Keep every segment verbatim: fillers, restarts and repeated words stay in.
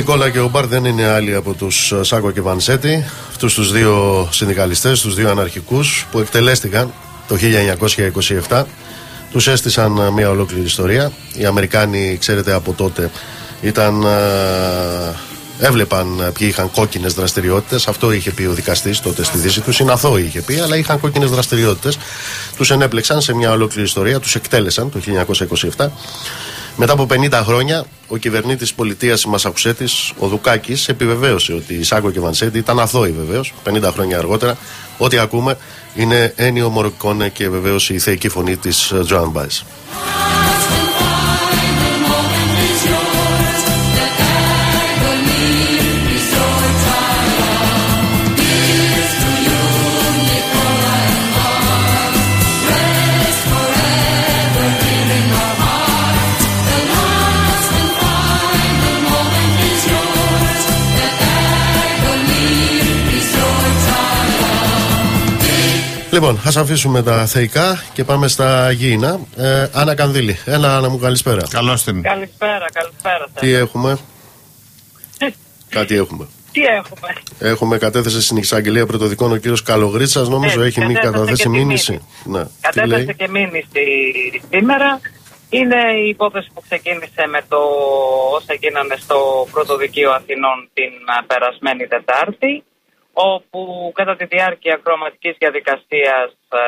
Νικόλα και ο Μπάρ δεν είναι άλλοι από τους Σάκο και Βανσέτη, αυτούς τους δύο συνδικαλιστές, τους δύο αναρχικούς που εκτελέστηκαν το χίλια εννιακόσια είκοσι επτά. Τους έστησαν μια ολόκληρη ιστορία. Οι Αμερικάνοι, ξέρετε, από τότε ήταν, έβλεπαν ποιοι είχαν κόκκινες δραστηριότητες. Αυτό είχε πει ο δικαστής τότε στη Δύση τους. Είναι αθώοι, είχε πει, αλλά είχαν κόκκινες δραστηριότητες. Τους ενέπλεξαν σε μια ολόκληρη ιστορία, τους εκτέλεσαν το χίλια εννιακόσια είκοσι επτά. Μετά από πενήντα χρόνια, ο κυβερνήτης της πολιτείας της Μασαχουσέτης, ο Δουκάκης, επιβεβαίωσε ότι οι Σάκο και Βανσέτη ήταν αθώοι βεβαίως. πενήντα χρόνια αργότερα, ό,τι ακούμε είναι Ένιο Μορικόνε και βεβαίως η θεϊκή φωνή της Τζοάν Μπάις. Λοιπόν, ας αφήσουμε τα θεϊκά και πάμε στα γήινα. Ε, Άννα Κανδύλη, έλα Άννα μου, καλησπέρα. Καλώς την. Καλησπέρα, καλησπέρα. Τι έχουμε? Κάτι έχουμε. Τι έχουμε? Έχουμε κατέθεση στην εισαγγελία πρωτοδικών ο κύριος Καλογρίτσας, νομίζω ε, έχει μη καταθέσει μήνυση. Ναι. Κατέθεσε και μήνυση σήμερα. Είναι η υπόθεση που ξεκίνησε με το όσα γίνανε στο Πρωτοδικείο Αθηνών την περασμένη Τετάρτη, όπου κατά τη διάρκεια ακροαματικής διαδικασίας ε,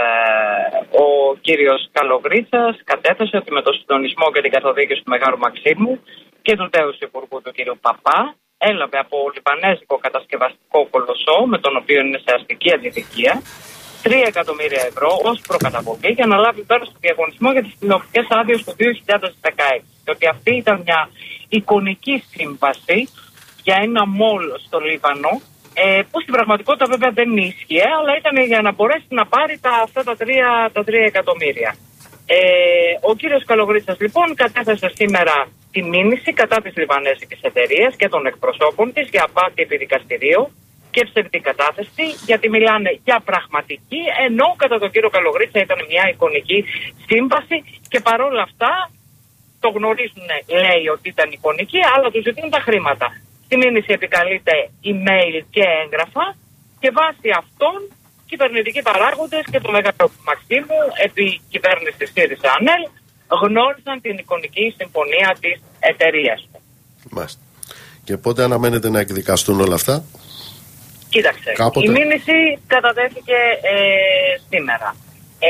ο κύριος Καλογρίτσας κατέθεσε ότι με το συντονισμό και την καθοδήγηση του Μεγάλου Μαξίμου και του τέους υπουργού του κύριου Παπά έλαβε από λιβανέζικο κατασκευαστικό κολοσσό, με τον οποίο είναι σε αστική αντιδικία, τρία εκατομμύρια ευρώ ως προκαταβολή για να λάβει μέρος στο διαγωνισμό για τις τηλεοπτικές άδειες του δύο χιλιάδες δεκαέξι. Και ότι αυτή ήταν μια εικονική σύμβαση για ένα μόλ στο Λίβανο, Ε, που στην πραγματικότητα βέβαια δεν ίσχυε, αλλά ήταν για να μπορέσει να πάρει τα, αυτά τα τρία, τα τρία εκατομμύρια. Ε, ο κύριος Καλογρίτσας λοιπόν κατέθεσε σήμερα τη μήνυση κατά της λιβανέζικης εταιρείας και των εκπροσώπων της για απάτη επί δικαστηρίου και ψευδή κατάθεση, γιατί μιλάνε για πραγματική, ενώ κατά τον κύριο Καλογρίτσα ήταν μια εικονική σύμβαση και παρόλα αυτά το γνωρίζουν, λέει ότι ήταν εικονική, αλλά του ζητούν τα χρήματα. Στη μήνυση επικαλείται email και έγγραφα και βάσει αυτών κυβερνητικοί παράγοντες και το Μεγάλο Μαξίμου επί κυβέρνηση ΣΥΡΙΖΑ ΑΝΕΛ γνώρισαν την εικονική συμφωνία της εταιρείας του. Μάλιστα. Και πότε αναμένεται να εκδικαστούν όλα αυτά? Κοίταξε, κάποτε. Η μήνυση κατατέθηκε ε, σήμερα. Ε,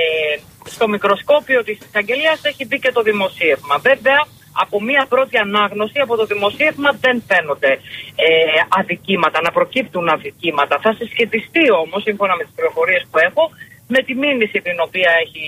στο μικροσκόπιο της εισαγγελίας έχει μπει και το δημοσίευμα. Βέβαια, από μία πρώτη ανάγνωση από το δημοσίευμα δεν φαίνονται ε, αδικήματα, να προκύπτουν αδικήματα. Θα συσχετιστεί όμως, σύμφωνα με τις πληροφορίες που έχω, με τη μήνυση την οποία έχει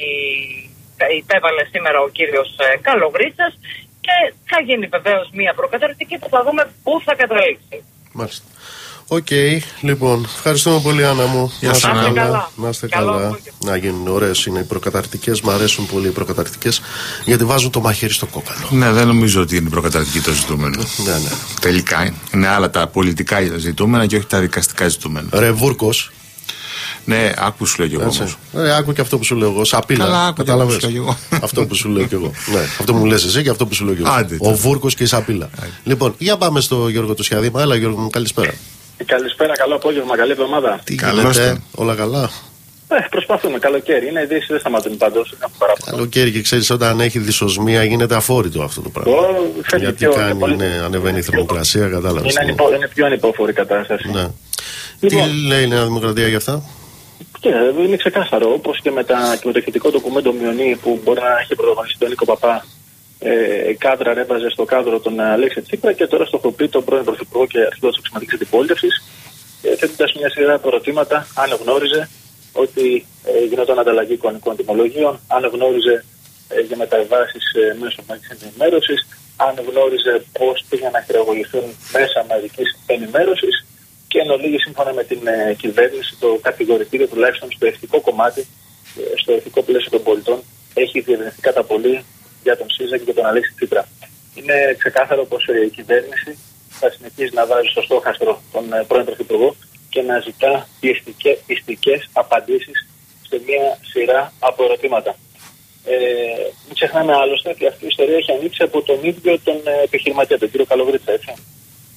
υπέβαλε σήμερα ο κύριος ε, Καλογρίτσας, και θα γίνει βεβαίως μία προκαταρκτική που θα δούμε πού θα καταλήξει. Μάλιστα. Οκ, okay, λοιπόν, ευχαριστούμε πολύ Άννα μου. Να είστε καλά. καλά. Να είστε καλά. Να γίνουν ωραίες είναι οι προκαταρκτικές. Μ' αρέσουν πολύ οι προκαταρκτικές, γιατί βάζουν το μαχαίρι στο κόκαλο. Ναι, δεν νομίζω ότι είναι προκαταρκτική το ζητούμενο. Ναι, ναι. Τελικά είναι άλλα τα πολιτικά ζητούμενα και όχι τα δικαστικά ζητούμενα. Ρε Βούρκος. Ναι, άκου σου λέω κι εγώ. Ε, άκου και αυτό που σου λέω εγώ. Σαπίλα. Καλά, άκου κατάλαβες. και εγώ. Αυτό που σου λέω κι εγώ. Ναι, αυτό που μου λες εσύ και αυτό που σου λέω κι εγώ. Άντε, ο Βούρκος και η Σαπίλα. Άντε. Λοιπόν, για πάμε στο Γιώργο του Σιαδήμα. Έλα Γιώργο μου, καλησπέρα. Καλησπέρα, καλό απόγευμα, καλή εβδομάδα. Τι κάνετε, όλα καλά? Ε, προσπαθούμε, καλοκαίρι. Είναι ειδήσεις, δεν σταματούν πάντως. Καλοκαίρι και ξέρεις, όταν έχει δυσοσμία γίνεται αφόρητο αυτό το πράγμα. Oh, γιατί κάνει, πολύ... ναι, ανεβαίνει η θερμοκρασία, κατάλαβες. Είναι, ανυπο, είναι πιο ανυπόφορη η κατάσταση. Ναι. Λοιπόν, τι λέει η Νέα Δημοκρατία για αυτά? Και, είναι ξεκάθαρο, όπως και με, τα, και με το ηχητικό ντοκουμέντο Μιονί που μπορεί να έχει πρωταγωνιστεί τον Νίκο Παπά. Ε, κάδρα ρέβαζε στο κάδρο τον Αλέξη Τσίπρα και τώρα στοχοποιεί τον πρώην Πρωθυπουργό και αρχηγό της αξιωματικής αντιπολίτευσης, ε, θέτοντας μια σειρά από ερωτήματα αν γνώριζε ότι ε, γινόταν ανταλλαγή εικονικών τιμολογίων, αν γνώριζε ε, για μεταβάσεις ε, μέσω μαζικής ενημέρωσης, αν γνώριζε πώς πήγαν να χειραγωγηθούν μέσα μαζικής ενημέρωσης, και εν ολίγη σύμφωνα με την ε, κυβέρνηση το κατηγορητήριο τουλάχιστον στο ηθικό κομμάτι, ε, στο ηθικό πλαίσιο των πολιτών, έχει διευρυνθεί κατά πολύ για τον ΣΥΡΙΖΑ και για τον Αλέξη Τσίπρα. Είναι ξεκάθαρο πως η κυβέρνηση θα συνεχίσει να βάζει στο στόχαστρο τον πρώην Πρωθυπουργό και να ζητά πιστικές απαντήσεις σε μια σειρά από ερωτήματα. Ε, μην ξεχνάμε άλλωστε ότι αυτή η ιστορία έχει ανοίξει από τον ίδιο τον επιχειρηματία, τον κύριο Καλογρίτσα, έτσι.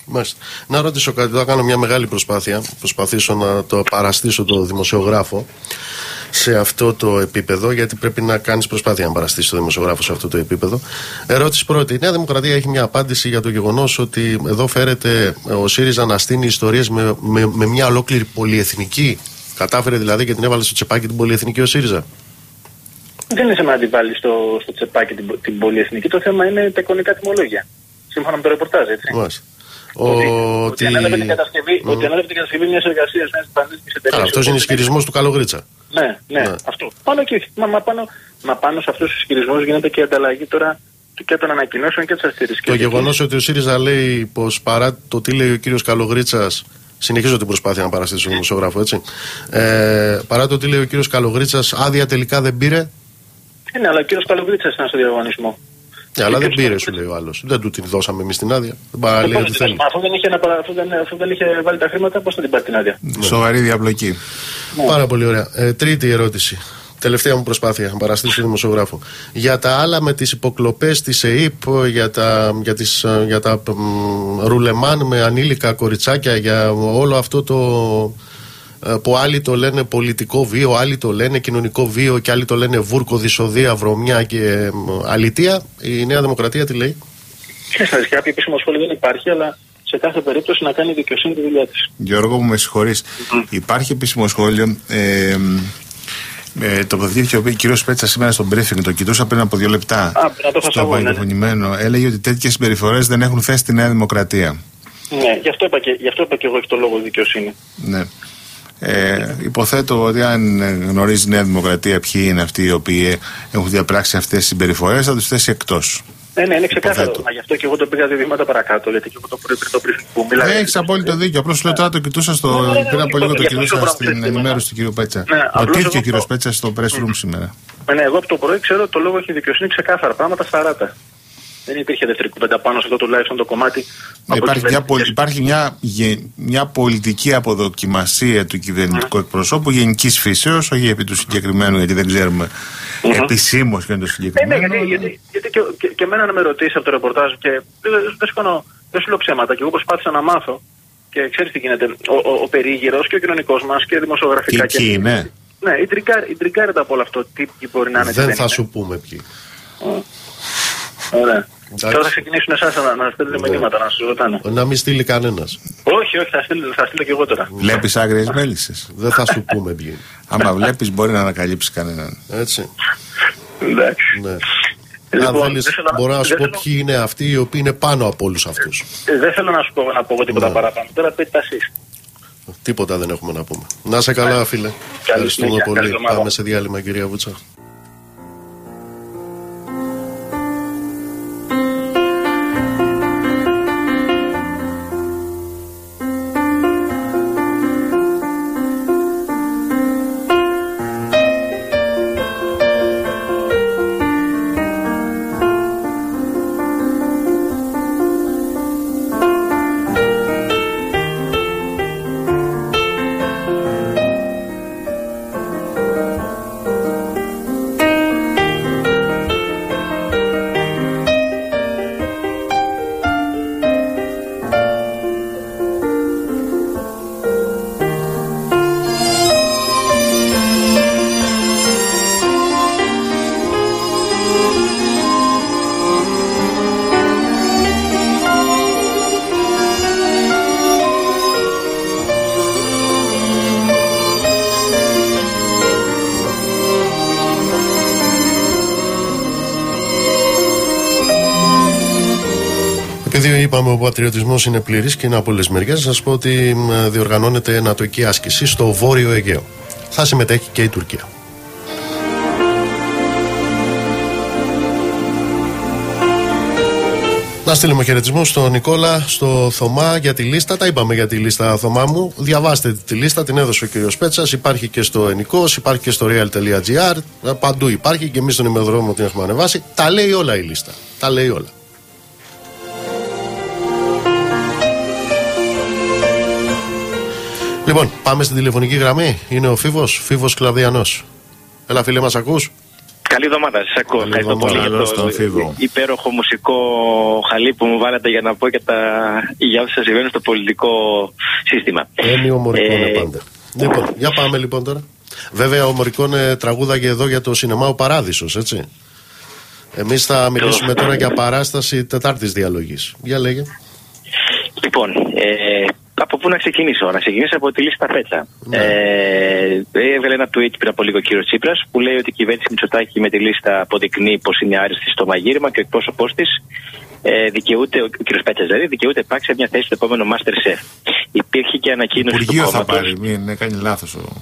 Μάλιστα. Να ρωτήσω κάτι, θα κάνω μια μεγάλη προσπάθεια. Προσπαθήσω να το παραστήσω το δημοσιογράφο σε αυτό το επίπεδο, γιατί πρέπει να κάνεις προσπάθεια να παραστήσεις το δημοσιογράφο σε αυτό το επίπεδο. Ερώτηση πρώτη. Η Νέα Δημοκρατία έχει μια απάντηση για το γεγονός ότι εδώ φέρεται ο ΣΥΡΙΖΑ να στείνει ιστορίες με, με, με μια ολόκληρη πολυεθνική. Κατάφερε δηλαδή και την έβαλε στο τσεπάκι την πολυεθνική ο ΣΥΡΙΖΑ. Δεν είναι θέμα να την βάλει στο, στο τσεπάκι την, την πολυεθνική. Το θέμα είναι τα εικονικά τιμολόγια. Σύμφωνα με το ρεπορτάζ, έτσι. Μάλιστα. Ότι, ότι, ότι ανέλαβε την κατασκευή, mm. κατασκευή μια εργασία μια πανεπιστημιακή εταιρεία. Αυτό είναι ισχυρισμό του Καλογρίτσα. Ναι, ναι, ναι, αυτό. Πάνω και μα, μα, πάνω, μα πάνω σε αυτού του ισχυρισμού γίνεται και η ανταλλαγή τώρα και των ανακοινώσεων και τη αστήριξη. Το γεγονός ότι ο ΣΥΡΙΖΑ λέει πως παρά το τι λέει ο κύριος Καλογρίτσας. Συνεχίζω την προσπάθεια να παραστήσω τον δημοσιογράφο, έτσι. Ε, παρά το τι λέει ο κύριος Καλογρίτσας, άδεια τελικά δεν πήρε. Ε, ναι, αλλά ο κύριος Καλογρίτσας ήταν στο διαγωνισμό. Ναι, αλλά δεν πήρε, σου λέει ο άλλος. Δεν του την δώσαμε εμείς την άδεια. Δεν παραλέει ότι θέλει. Αφού δεν, είχε, αφού, δεν, αφού δεν είχε βάλει τα χρήματα, πώς θα την πάρει την άδεια. Ναι. Σοβαρή διαπλοκή. Ναι. Πάρα πολύ ωραία. Ε, τρίτη ερώτηση. Τελευταία μου προσπάθεια να παραστήσω τον δημοσιογράφο. Για τα άλλα με τις υποκλοπές της ΕΥΠ, για τα, για τις, για τα μ, ρουλεμάν με ανήλικα κοριτσάκια, για όλο αυτό το που άλλοι το λένε πολιτικό βίο, άλλοι το λένε κοινωνικό βίο και άλλοι το λένε βούρκο, δυσοδεία, βρωμιά και αλητεία, η Νέα Δημοκρατία τι λέει? Ξέρετε, κάποιο επίσημο σχόλιο δεν υπάρχει, αλλά σε κάθε περίπτωση να κάνει η δικαιοσύνη τη δουλειά της. Γιώργο μου, με συγχωρείς. Mm. Υπάρχει επίσημο σχόλιο. Ε, Ε, τοποθετήθηκε ο κύριο Πέτσα σήμερα στο briefing, το κοιτούσα πριν από δύο λεπτά. Α, το στο απαγγελματοποιημένο. Ναι. Έλεγε ότι τέτοιες συμπεριφορές δεν έχουν θέση στη Νέα Δημοκρατία. Ναι, γι' αυτό είπα και, γι αυτό είπα και εγώ έχει το λόγο δικαιοσύνη. Ναι. Ε, υποθέτω ότι αν γνωρίζει η Νέα Δημοκρατία ποιοι είναι αυτοί οι οποίοι έχουν διαπράξει αυτές τις συμπεριφορές, θα τους θέσει εκτός. Ναι, ναι, είναι ξεκάθαρο. Μα γι' αυτό και εγώ το πήγα δύο βήματα παρακάτω. Γιατί και εγώ το πρωί πριν το briefing που μιλάει. Έχει απόλυτο δίκιο. Απλώς σου λέω τώρα το κοιτούσα στο. Ναι, ναι, ναι, πριν από λίγο το κοιτούσα στην ενημέρωση του κ. Πέτσα. Ρωτήθηκε ο κ. Πέτσα στο press room σήμερα. Ναι, εγώ από το πρωί ξέρω το λόγο έχει δικαιοσύνη ξεκάθαρα. Πράγματα σαράντα. Δεν υπήρχε δεύτερη κουβέντα πάνω σε αυτό τουλάχιστον το κομμάτι. Υπάρχει, μια, υπάρχει μια, μια πολιτική αποδοκιμασία του κυβερνητικού mm. εκπροσώπου γενικής φύσεως, όχι επί του συγκεκριμένου, γιατί δεν ξέρουμε mm-hmm. επισήμως ποιο είναι το συγκεκριμένο. Ε, ναι, γιατί, γιατί, γιατί και, και, και εμένα να με ρωτήσει από το ρεπορτάζ και δεν σου, δεν σου λέω ψέματα. Και εγώ προσπάθησα να μάθω και ξέρεις τι γίνεται. Ο, ο, ο περίγυρος και ο κοινωνικός μας και δημοσιογραφικά. Και εκεί είναι. Ναι, η τριγκάρεται από όλο αυτό. Τι μπορεί να είναι. Δεν θα σου πούμε ποιοι. Ωραία. Τώρα θα ξεκινήσουν εσάς να, να στέλνουν yeah. μηνύματα, να σας ρωτάνε. Να μην στείλει κανένας. Όχι, όχι, θα στείλω, θα στείλω και εγώ τώρα. Βλέπεις άγριες μέλισσες. Δεν θα σου πούμε ποιοι. Άμα βλέπεις μπορεί να ανακαλύψεις κανέναν. Έτσι. Εντάξει. Ναι. Λοιπόν, αν θέλεις, μπορώ να σου πω ποιοι είναι αυτοί οι οποίοι είναι πάνω από όλους αυτούς. Ε, δεν θέλω να σου πω, να πω εγώ τίποτα ναι. παραπάνω. Τώρα πείτε τα εσείς. Τίποτα δεν έχουμε να πούμε. Να σε καλά, φίλε. Ευχαριστούμε πολύ. Πάμε σε διάλειμμα, κυρία Βούτσα. Είπαμε ο πατριωτισμός είναι πλήρης και είναι από όλες μεριές. Να σας πω ότι διοργανώνεται νατοική άσκηση στο Βόρειο Αιγαίο. Θα συμμετέχει και η Τουρκία. Να στείλουμε χαιρετισμούς στον Νικόλα, στο Θωμά για τη λίστα. Τα είπαμε για τη λίστα, Θωμά μου. Διαβάστε τη λίστα, την έδωσε ο κύριος Πέτσας. Υπάρχει και στο Ενικός, υπάρχει και στο real.gr. Παντού υπάρχει και εμείς στον ημεροδρόμιο την έχουμε ανεβάσει. Τα λέει όλα η λίστα. Τα λέει όλα. Λοιπόν, πάμε στην τηλεφωνική γραμμή. Είναι ο Φίβος, Φίβος Κλαβδιανός. Έλα, φίλε, μας ακούς? Καλή εβδομάδα, σας ακούω. Ευχαριστώ πολύ για το υπέροχο μουσικό χαλί που μου βάλατε για να πω και τα... για όσα συμβαίνουν στο πολιτικό σύστημα. Έμειο Μωρικόνε ε... πάντα. Λοιπόν, για πάμε λοιπόν τώρα. Βέβαια ο Μωρικόνε τραγούδαγε εδώ για το σινεμά Ο Παράδεισος, έτσι. Εμείς θα μιλήσουμε τώρα για παράσταση Τετάρτης Διαλογής. Για λέγε. Λοιπόν, ε, από πού να ξεκινήσω? Να ξεκινήσω από τη λίστα Πέτσα. Ναι. Ε, έβγαλε ένα tweet πριν από λίγο ο κύριος Τσίπρας που λέει ότι η κυβέρνηση Μητσοτάκη με τη λίστα αποδεικνύει πως είναι άριστη στο μαγείρεμα και ο εκπρόσωπός της ε, δικαιούται, ο κύριος Πέτσας δηλαδή, δικαιούται υπάρξει σε μια θέση στο επόμενο MasterChef. Υπήρχε και ανακοίνωση του κόμματος. Υπουργείο θα πάρει, μην κάνει λάθος ο...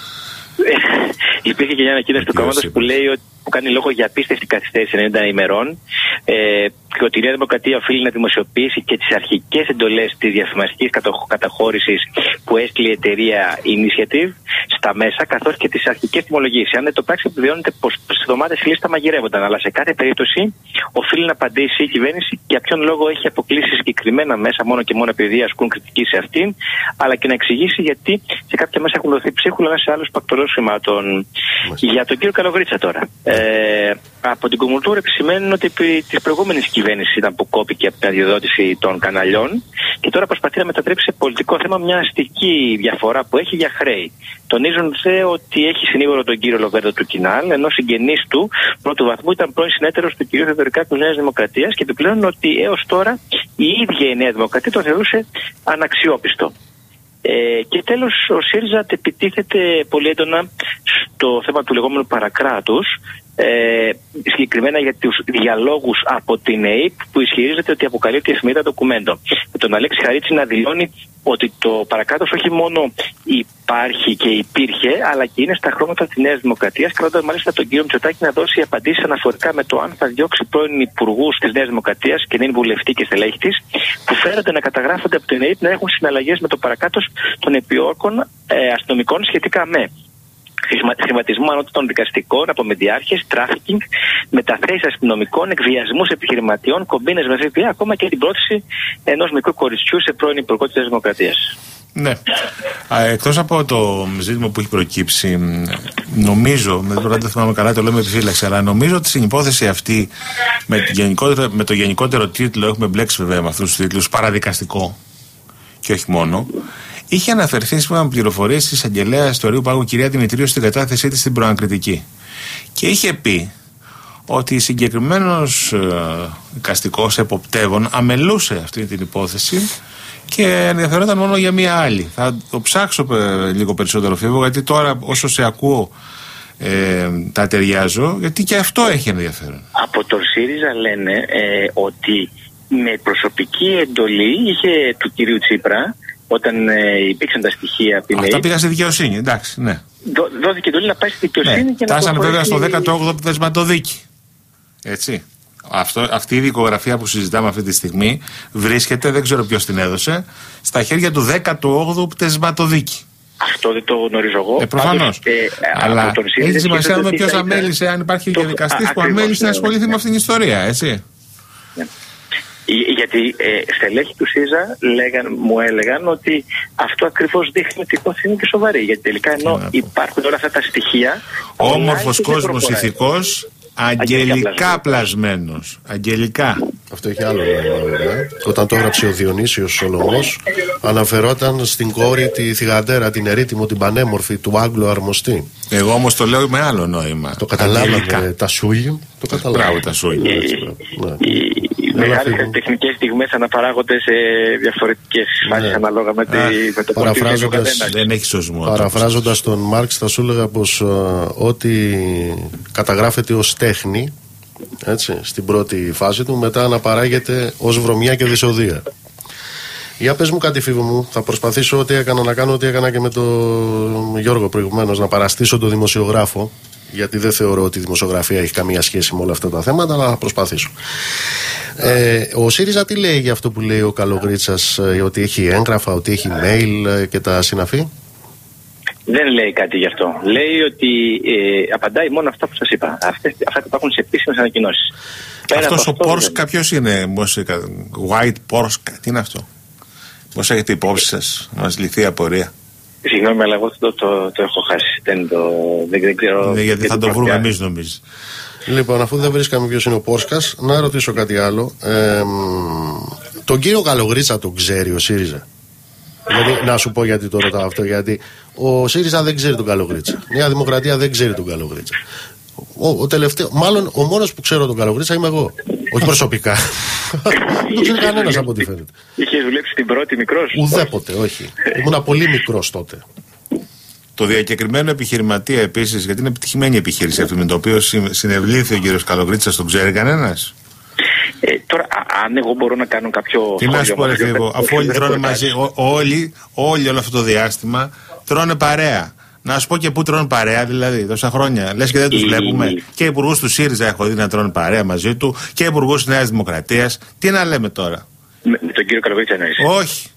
Υπήρχε και μια ανακοίνωση του κόμματος που λέει ότι που κάνει λόγο για απίστευτη καθυστέρηση ενενήντα ημερών ε, και ότι η Νέα Δημοκρατία οφείλει να δημοσιοποιήσει και τις αρχικές εντολές της διαφημιστικής καταχώρησης που έστειλε η εταιρεία Initiative στα μέσα, καθώς και τις αρχικές τιμολογίες. Αν δεν το πράξει, επιβεβαιώνεται πως τις εβδομάδες η λίστα μαγειρεύονταν, αλλά σε κάθε περίπτωση οφείλει να απαντήσει η κυβέρνηση για ποιον λόγο έχει αποκλείσει συγκεκριμένα μέσα μόνο και μόνο επειδή ασκούν κριτική σε αυτήν, αλλά και να εξηγήσει γιατί σε κάποια μέσα έχουν δοθεί ψίχουλα σε άλλους πακτολούς χρημάτων. Για τον κύριο Καλογρίτσα τώρα. Ε, από την Κομμουντούρα επισημαίνουν ότι τη προηγούμενη κυβέρνηση ήταν που κόπηκε από την αδειοδότηση των καναλιών και τώρα προσπαθεί να μετατρέψει σε πολιτικό θέμα μια αστική διαφορά που έχει για χρέη. Τονίζουν δε ότι έχει συνήγορο τον κύριο Λοβέρδο του Κινάλ, ενώ συγγενής του πρώτου βαθμού ήταν πρώην συνέτερος του κυρίου Θεοδωρικάκου της Νέας Δημοκρατίας και επιπλέον ότι έως τώρα η ίδια η Νέα Δημοκρατία το θεωρούσε αναξιόπιστο. Ε, και τέλος, ο ΣΥΡΙΖΑ επιτίθεται πολύ έντονα στο θέμα του λεγόμενου παρακράτους, ε, συγκεκριμένα για τους διαλόγους από την ΕΕΠ που ισχυρίζεται ότι αποκαλύπτει εφημερίδα ντοκουμέντο. Με τον Αλέξη Χαρίτση να δηλώνει ότι το παρακράτος όχι μόνο υπάρχει και υπήρχε, αλλά και είναι στα χρώματα της Νέας Δημοκρατίας, καλώντας μάλιστα τον κύριο Μητσοτάκη να δώσει απαντήσεις αναφορικά με το αν θα διώξει πρώην υπουργούς της Νέας Δημοκρατίας και δεν είναι βουλευτή και στελέχη της, που φέρονται να καταγράφονται από την ΕΕΠ να έχουν συναλλαγές με το παρακράτος των επιόρκων ε, αστυνομικών σχετικά με χρηματισμό ανώτατων δικαστικών, απομεδιάρχες, τράφικινγκ, μεταθέσεις αστυνομικών, εκβιασμούς επιχειρηματιών, κομπίνες με ΦΠΑ, ακόμα και την πρόθεση ενός μικρού κοριτσιού σε πρώην υπουργό της Δημοκρατίας. Ναι. Εκτός από το ζήτημα που έχει προκύψει, νομίζω, δεν το θυμάμαι καλά, το λέω με επιφύλαξη, αλλά νομίζω ότι στην υπόθεση αυτή, με, γενικότερο, με το γενικότερο τίτλο, έχουμε μπλέξει βέβαια με αυτούς τους τίτλους, παραδικαστικό και όχι μόνο. Είχε αναφερθεί σύμφωνα με πληροφορίες τη εισαγγελέα του Αριού Πάγου, κυρία Δημητρίου, στην κατάθεσή της στην προανακριτική. Και είχε πει ότι συγκεκριμένος ε, δικαστικός εποπτεύων αμελούσε αυτή την υπόθεση και ενδιαφερόταν μόνο για μία άλλη. Θα το ψάξω ε, λίγο περισσότερο, Φίβο, γιατί τώρα όσο σε ακούω ε, τα ταιριάζω, γιατί και αυτό έχει ενδιαφέρον. Από το ΣΥΡΙΖΑ λένε ε, ότι με προσωπική εντολή είχε του κυρίου Τσίπρα, όταν ε, υπήρξαν τα στοιχεία από την ΕΕΠ. Αυτά πήγαν στη δικαιοσύνη, εντάξει, ναι. Δό, δόθηκε εντολή να πάει στη δικαιοσύνη, ναι, και να φτάσαμε βέβαια στο δέκατο όγδοο πτεσματοδίκη. Έτσι. Αυτό, αυτή η δικογραφία που συζητάμε αυτή τη στιγμή βρίσκεται, δεν ξέρω ποιος την έδωσε, στα χέρια του δέκατου όγδοου πτεσματοδίκη. Αυτό δεν το γνωρίζω εγώ. Ε, προφανώς. Ε, Αλλά έχει σημασία να δούμε ποιος αμέλησε, αν υπάρχει το... διαδικαστής που αμέλησε να ασχοληθεί ναι, με αυτήν την ιστορία, έτσι. Ναι. Γιατί ε, στελέχη του ΣΥΡΙΖΑ λέγαν, μου έλεγαν ότι αυτό ακριβώς δείχνει ότι η υπόθεση είναι και σοβαρή. Γιατί τελικά ενώ υπάρχουν όλα αυτά τα στοιχεία. Όμορφος κόσμος ηθικός, αγγελικά πλασμένος. Αγγελικά. Αυτό έχει άλλο νόημα. Όταν το έγραψε ο Διονύσιος Σολομός, αναφερόταν στην κόρη τη θυγατέρα, την ερήτημο, την πανέμορφη του Άγγλου αρμοστή. Εγώ όμως το λέω με άλλο νόημα. Το καταλάβαμε τα σούλια. Το καταλάβαμε. Μπράβο, τα σούλια. Οι μεγάλες τεχνικές στιγμές αναπαράγονται σε διαφορετικές φάσεις, ναι, ανάλογα με, τη, με το πολιτικό καθένα. Δεν έχει σωσμό. Παραφράζοντας τον Μάρξ, θα σου έλεγα πως uh, ό,τι καταγράφεται ως τέχνη, έτσι, στην πρώτη φάση του, μετά αναπαράγεται ως βρωμιά και δυσοδεία. Για πες μου κάτι, Φίβο μου, θα προσπαθήσω ό,τι έκανα να κάνω, ό,τι έκανα και με τον Γιώργο προηγουμένως, να παραστήσω τον δημοσιογράφο, γιατί δεν θεωρώ ότι η δημοσιογραφία έχει καμία σχέση με όλα αυτά τα θέματα, αλλά θα προσπαθήσω. Ε, ο ΣΥΡΙΖΑ τι λέει για αυτό που λέει ο Καλογρίτσας, ε, ότι έχει έγγραφα, ότι έχει mail ε, και τα συναφή? Δεν λέει κάτι γι' αυτό. Λέει ότι ε, απαντάει μόνο αυτά που σας είπα. Αυτές, αυτά που υπάρχουν σε επίσημες ανακοινώσεις. Αυτός ο Πόρσκα ποιος είναι? White Πόρσκα, τι είναι αυτό? Πώς έχετε υπόψη σας, να μας λυθεί η απορία? Συγγνώμη, αλλά εγώ το, το, το έχω χάσει. Δεν, το, δεν, δεν ξέρω. Ναι, γιατί θα το βρούμε εμείς, νομίζεις. Λοιπόν, αφού δεν βρίσκαμε ποιος είναι ο Πόρσκας, να ρωτήσω κάτι άλλο. Ε, τον κύριο Καλογρίτσα τον ξέρει ο ΣΥΡΙΖΑ? Δηλαδή, να σου πω γιατί το ρωτάω αυτό. Γιατί ο ΣΥΡΙΖΑ δεν ξέρει τον Καλογρίτσα. Η Νέα Δημοκρατία δεν ξέρει τον Καλογρίτσα. Ο, ο τελευταίο, μάλλον ο μόνος που ξέρω τον Καλογρίτσα είμαι εγώ. Όχι προσωπικά. Δεν το ξέρει κανένας από ό,τι φαίνεται. Είχε δουλέψει την πρώτη μικρός? Ουδέποτε, όχι. Ήμουνα πολύ μικρός τότε. Το διακεκριμένο επιχειρηματία επίσης, γιατί είναι επιτυχημένη η επιχείρηση αυτή με το οποίο συνευλήθη ο κύριος Καλογρίτσας, τον ξέρει κανένας? Ε, τώρα, α, αν εγώ μπορώ να κάνω κάποιο. Τι να σου πω, ρε Φίβο, αφού όλοι τρώνε μαζί, ό, όλοι, όλοι όλο αυτό το διάστημα τρώνε παρέα. Να σου πω και πού τρώνε παρέα, δηλαδή, τόσα χρόνια. Λες και δεν τους η... βλέπουμε. Και υπουργούς του ΣΥΡΙΖΑ έχω δει να τρώνε παρέα μαζί του και υπουργούς της Νέας Δημοκρατίας. Τι να λέμε τώρα? Με, με τον κύριο Καλογρίτσα εννοείς? Όχι.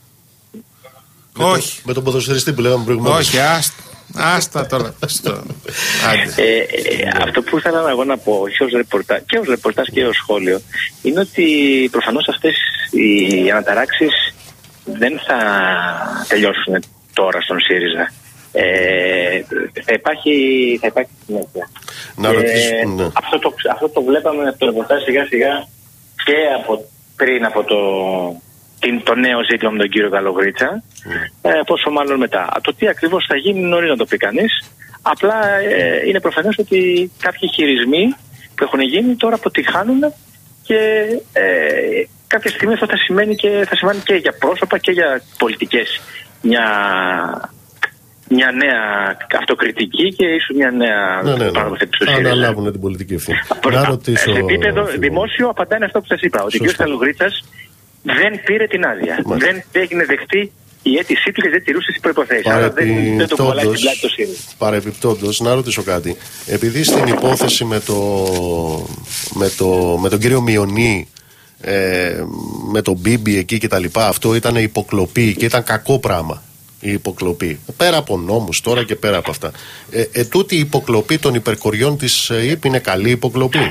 Με Όχι. Το, με τον ποδοσφαιριστή που λέγαμε προηγουμένως. Όχι, άστα. Άστα τώρα. Στο... ε, ε, αυτό που ήθελα εγώ να πω και ως ρεπορτάζ και ως, ρεπορτάζ και ως σχόλιο είναι ότι προφανώς αυτές οι αναταράξεις δεν θα τελειώσουν τώρα στον ΣΥΡΙΖΑ. Ε, θα υπάρχει θα υπάρχει συνέχεια. Να ρωτήσω, ε, ναι. αυτό, το, αυτό το βλέπαμε από το ρεπορτάζ σιγά σιγά και από, πριν από το την, το νέο ζήτημα με τον κύριο Καλογρίτσα, mm. ε, πόσο μάλλον μετά. Το τι ακριβώς θα γίνει νωρίς να το πει κανείς. Απλά ε, είναι προφανές ότι κάποιοι χειρισμοί που έχουν γίνει τώρα αποτυχάνουν και ε, κάποια στιγμή αυτό θα σημαίνει και, θα σημαίνει και για πρόσωπα και για πολιτικές μια, μια νέα αυτοκριτική και ίσως μια νέα ναι, ναι, ναι. παραδοθέτηση του ΣΥΡΙΖΑ. Αναλάβουν την πολιτική ευθύνη. Να ρωτήσω... Σε επίπεδο δημόσιο απαντάνε αυτό που σας είπα, ότι ο κ. Καλογρίτσας δεν πήρε την άδεια. Μάλιστα. Δεν έγινε δεκτή η αίτησή του και δεν τηρούσε τις προϋποθέσεις. Άρα δεν, δεν το κολλάει στην πλάτη το ΣΥΡΙΖΑ. Παρεπιπτόντως, να ρωτήσω κάτι. Επειδή στην υπόθεση με, το, με, το, με τον κύριο Μιονί, ε, με τον Μπίμπι εκεί και τα λοιπά, αυτό ήταν υποκλοπή και ήταν κακό πράγμα. Η υποκλοπή. Πέρα από νόμους τώρα και πέρα από αυτά. Ε, ε, τούτη η υποκλοπή των υπερκοριών της ΕΥΠ είναι καλή υποκλοπή?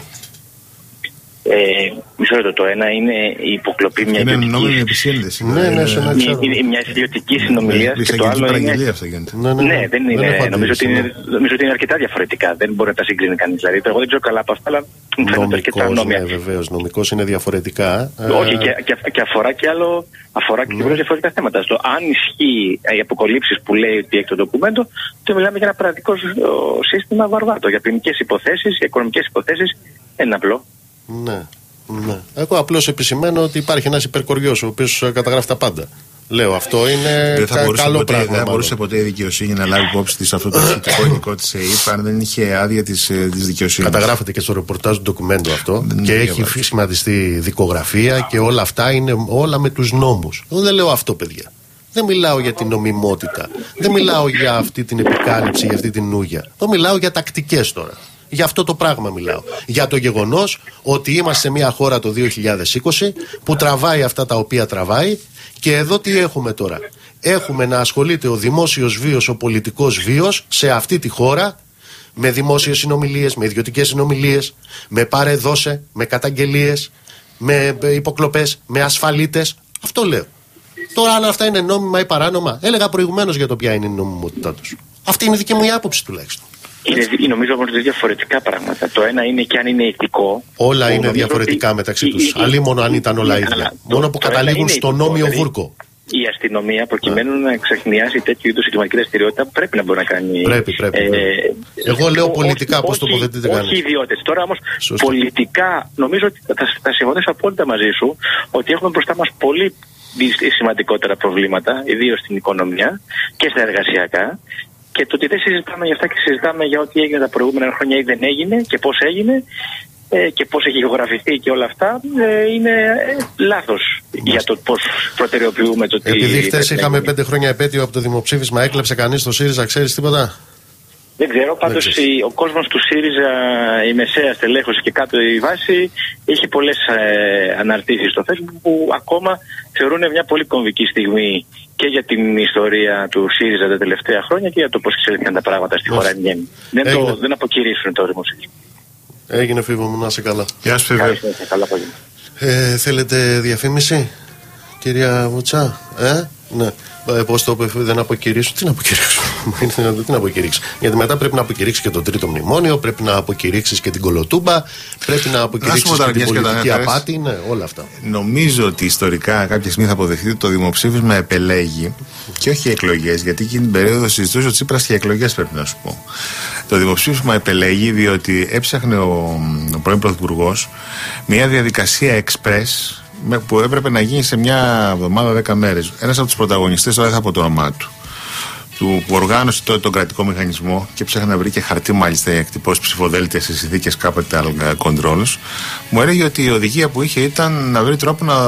Ε, μισό λεπτό, το ένα είναι η υποκλοπή μια είναι ιδιωτική επισύνδεση. Ναι, ναι, ναι, μια ιδιωτική συνομιλία. Και το άλλο είναι. Ναι, ναι, ναι, δεν είναι. Δεν νομίζω, ότι είναι νομίζω ότι είναι αρκετά διαφορετικά. Δεν μπορεί να τα συγκρίνει κανείς. Δηλαδή, εγώ δεν ξέρω καλά από αυτά, αλλά μου φαίνονται αρκετά νόμια. Ναι, βεβαίως. Νομικός είναι διαφορετικά. Όχι, και, και, και αφορά και άλλο. Αφορά και ναι. διαφορετικά θέματα. Στο αν ισχύει οι αποκολύψεις που λέει ότι έχει το ντοκουμέντο, τότε μιλάμε για ένα παραδικό σύστημα βαρβάτο. Για ποινικές υποθέσεις, για οικονομικές υποθέσεις, ένα απλό. Ναι, ναι. Εγώ απλώς επισημαίνω ότι υπάρχει ένας υπερκοριός ο οποίος καταγράφει τα πάντα. Λέω, αυτό είναι δεν θα κα, καλό ποτέ, πράγμα. Δεν θα μπορούσε ποτέ η δικαιοσύνη να λάβει υπόψη της αυτό το αρχικό υλικό της ΕΥΠ αν δεν είχε άδεια της, της δικαιοσύνης. Καταγράφεται και στο ρεπορτάζ του ντοκουμέντου αυτό δεν και έχει βάζει. Σχηματιστεί δικογραφία και όλα αυτά είναι όλα με τους νόμους. Εγώ δεν λέω αυτό, παιδιά. Δεν μιλάω για την νομιμότητα. Δεν μιλάω για αυτή την επικάλυψη, για αυτή την νούγια. Εγώ μιλάω για τακτικές τώρα. Για αυτό το πράγμα μιλάω. Για το γεγονός ότι είμαστε σε μια χώρα το δύο χιλιάδες είκοσι που τραβάει αυτά τα οποία τραβάει και εδώ τι έχουμε τώρα? Έχουμε να ασχολείται ο δημόσιος βίος, ο πολιτικός βίος σε αυτή τη χώρα με δημόσιες συνομιλίες, με ιδιωτικές συνομιλίες, με πάρε δώσε, με καταγγελίες, με υποκλοπές, με ασφαλίτες. Αυτό λέω. Τώρα αν αυτά είναι νόμιμα ή παράνομα, έλεγα προηγουμένως για το ποια είναι η νομιμότητά τους. Αυτή είναι η δική μου η άποψη τουλάχιστον. Είναι, νομίζω όμως ότι διαφορετικά πράγματα. Το ένα είναι και αν είναι ηθικό. Όλα είναι διαφορετικά ότι... μεταξύ τους. Αλλή μόνο αν ήταν όλα ίδια. Αλλά, μόνο το, που το καταλήγουν στο νόμιο δηλαδή, βούρκο. Η αστυνομία προκειμένου yeah. να εξεχνιάσει τέτοιου είδους εγκληματική δραστηριότητα πρέπει να μπορεί να κάνει. Πρέπει, πρέπει. Ε, ε, Εγώ λέω πολιτικά πώς τοποθετείτε κανείς. Όχι ιδιώτες. Τώρα όμως πολιτικά νομίζω ότι θα, θα συμφωνήσω απόλυτα μαζί σου ότι έχουμε μπροστά μας πολύ σημαντικότερα προβλήματα, ιδίως στην οικονομία και στα εργασιακά. Και το ότι δεν συζητάμε για αυτά και συζητάμε για ό,τι έγινε τα προηγούμενα χρόνια ή δεν έγινε και πώς έγινε ε, και πώς έχει ηχογραφηθεί και όλα αυτά ε, είναι ε, λάθος Μάλιστα. για το πώς προτεραιοποιούμε το τι. Επειδή χτες είχαμε πέντε χρόνια επέτειο από το δημοψήφισμα, έκλεψε κανείς το ΣΥΡΙΖΑ, ξέρεις τίποτα? Δεν ξέρω, πάντως η, ο κόσμος του ΣΥΡΙΖΑ, η μεσαία στελέχωση και κάτω η βάση, είχε πολλές ε, αναρτήσεις στο Facebook που ακόμα θεωρούν μια πολύ κομβική στιγμή και για την ιστορία του ΣΥΡΙΖΑ τα τελευταία χρόνια και για το πώς εξελίχθηκαν τα πράγματα στη χώρα εν γέννη. Δεν, το, δεν αποκηρύσουν το δημοψήφισμα. Έγινε, Φίβο μου, να είσαι καλά. Γεια σου, Φίβο. Ε, θέλετε διαφήμιση, κυρία Βουτσά? Ε, ναι. Πώς το είπε, δεν αποκηρύξω. Τι να αποκηρύξω. Τι να αποκηρύξω. Γιατί μετά πρέπει να αποκηρύξει και το τρίτο μνημόνιο, πρέπει να αποκηρύξει και την κολοτούμπα, πρέπει να αποκηρύξει και την πολιτική απάτη. Ναι, όλα αυτά. Νομίζω ότι ιστορικά κάποια στιγμή θα αποδεχτείτε ότι το δημοψήφισμα επελέγει και όχι εκλογές, γιατί εκείνη την περίοδο συζητούσε ο Τσίπρας και εκλογές, πρέπει να σου πω. Το δημοψήφισμα επελέγει διότι έψαχνε ο, ο πρώην Πρωθυπουργός μια διαδικασία express που έπρεπε να γίνει σε μια εβδομάδα, δέκα μέρες. Ένας από τους πρωταγωνιστές, τώρα δεν θα πω το όνομά του, του που οργάνωσε τότε τον κρατικό μηχανισμό και ψάχνει να βρει και χαρτί, μάλιστα, για εκτυπώσεις ψηφοδέλτια σε συνθήκες capital controls, μου έλεγε ότι η οδηγία που είχε ήταν να βρει τρόπο να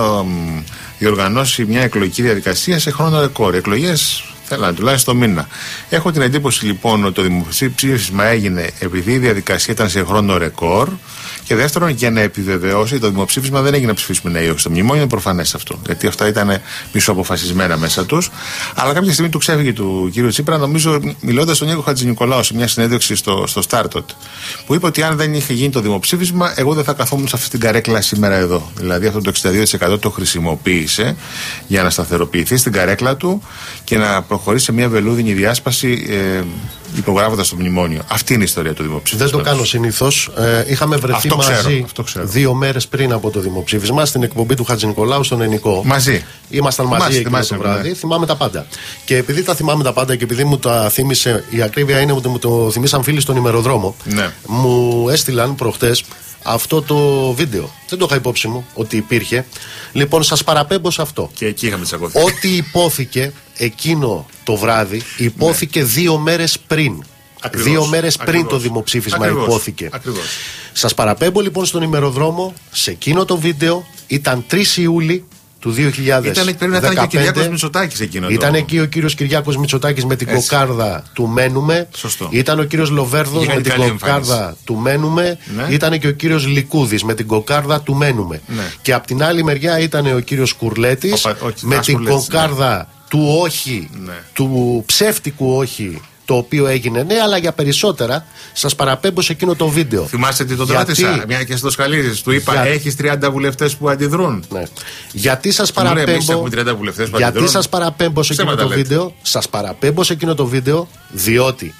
διοργανώσει μια εκλογική διαδικασία σε χρόνο ρεκόρ. Εκλογές θέλανε τουλάχιστον μήνα. Έχω την εντύπωση λοιπόν ότι το δημοψήφισμα έγινε επειδή η διαδικασία ήταν σε χρόνο ρεκόρ. Και δεύτερον, για να επιβεβαιώσει, το δημοψήφισμα δεν έγινε να ψηφίσουμε ναι ή όχι στο μνημόνιο, είναι προφανές αυτό. Γιατί αυτά ήταν μισοαποφασισμένα μέσα τους. Αλλά κάποια στιγμή του ξέφυγε του κ. Τσίπρα, νομίζω, μιλώντας στον Νίκο Χατζηνικολάου σε μια συνέντευξη στο, στο Στάρτοτ, που είπε ότι αν δεν είχε γίνει το δημοψήφισμα, εγώ δεν θα καθόμουν σε αυτή την καρέκλα σήμερα εδώ. Δηλαδή, αυτό το εξήντα δύο τοις εκατό το χρησιμοποίησε για να σταθεροποιηθεί στην καρέκλα του και να προχωρήσει σε μια βελούδινη διάσπαση, ε, υπογράφοντας το μνημόνιο. Αυτή είναι η ιστορία του δημοψήφισματος. Δεν το κάνω συνήθως. Ε, είχαμε βρεθεί αυτό μαζί ξέρω, δύο μέρες πριν από το δημοψήφισμα στην εκπομπή του Χατζηνικολάου στον Ενικό. Μαζί. Ήμασταν μαζί Μάστε, εκείνο το βράδυ. Ναι. Θυμάμαι τα πάντα. Και επειδή τα θυμάμαι τα πάντα και επειδή μου τα θύμισε, η ακρίβεια είναι ότι μου το θυμίσαν φίλοι στον ημεροδρόμο, ναι. μου έστειλαν προχτές αυτό το βίντεο. Δεν το είχα υπόψη μου ότι υπήρχε. Λοιπόν, σας παραπέμπω σε αυτό. Και εκεί είχαμε τσακωθεί. Ό,τι υπόθηκε εκείνο το βράδυ υπόθηκε ναι. δύο μέρες πριν. Ακριβώς, δύο μέρες πριν ακριβώς, το δημοψήφισμα ακριβώς, υπόθηκε. Ακριβώς. Σας παραπέμπω λοιπόν στον ημεροδρόμο. Σε εκείνο το βίντεο ήταν τρεις Ιούλη του δύο χιλιάδες δεκαπέντε. Ήταν, πρέπει να ήταν και ο Κυριάκος Μητσοτάκης εκείνο. Ήταν το... εκεί ο κύριος Κυριάκος Μητσοτάκης με την Έτσι. κοκάρδα του Μένουμε. Σωστό. Ήταν ο κύριος Λοβέρδος με την κοκάρδα εμφάνιση. του Μένουμε. Ναι. Ήταν και ο κύριος Λικούδης με την κοκάρδα του Μένουμε. Ναι. Και από την άλλη μεριά ήταν ο κύριος Κουρλέτης ο, ο, με την Κουρλέτης, κοκάρδα ναι. του όχι, ναι. του ψεύτικου όχι. Το οποίο έγινε ναι, αλλά για περισσότερα σας παραπέμπω σε εκείνο το βίντεο. Θυμάστε τι τον ρώτησα, μια και στο Σκαλίδης. Του είπα: για... έχεις τριάντα βουλευτές που αντιδρούν. Ναι. Γιατί σας παραπέμπω, γιατί σας παραπέμπω σε εκείνο το λέτε. βίντεο, σας παραπέμπω σε εκείνο το βίντεο, διότι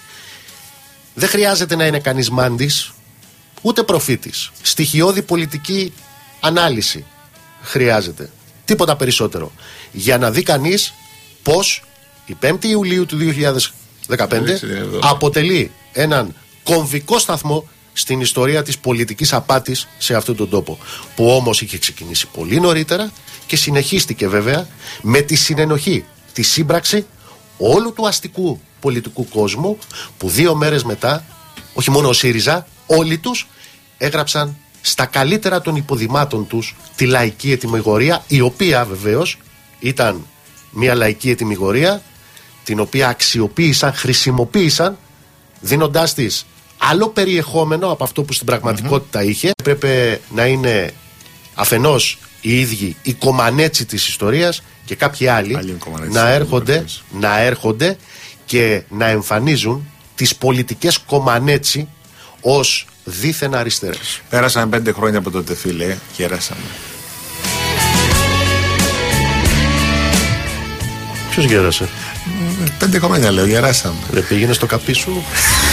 δεν χρειάζεται να είναι κανείς μάντης, ούτε προφήτης. Στοιχειώδη πολιτική ανάλυση χρειάζεται. Τίποτα περισσότερο. Για να δει κανείς πως η πέμπτη Ιουλίου του δύο χιλιάδες δεκαπέντε αποτελεί έναν κομβικό σταθμό στην ιστορία της πολιτικής απάτης σε αυτόν τον τόπο, που όμως είχε ξεκινήσει πολύ νωρίτερα και συνεχίστηκε βέβαια με τη συνενοχή, τη σύμπραξη όλου του αστικού πολιτικού κόσμου, που δύο μέρες μετά, όχι μόνο ο ΣΥΡΙΖΑ, όλοι τους έγραψαν στα καλύτερα των υποδημάτων τους τη λαϊκή ετυμηγορία, η οποία βεβαίως ήταν μια λαϊκή ετυμηγορία την οποία αξιοποίησαν, χρησιμοποίησαν, δίνοντάς της άλλο περιεχόμενο από αυτό που στην πραγματικότητα mm-hmm. είχε. Πρέπει να είναι αφενός οι ίδιοι οι κομμανέτσι της ιστορίας και κάποιοι άλλοι να έρχονται, να έρχονται και να εμφανίζουν τις πολιτικές κομμανέτσι ως δίθεν αριστερές. Πέρασαν πέντε χρόνια από τότε, φίλε, και έρασαμε. Ποιος γέρασε? Πέντε χρόνια λέω, γεράσαμε. Δεν πήγαινε στο καπί σου.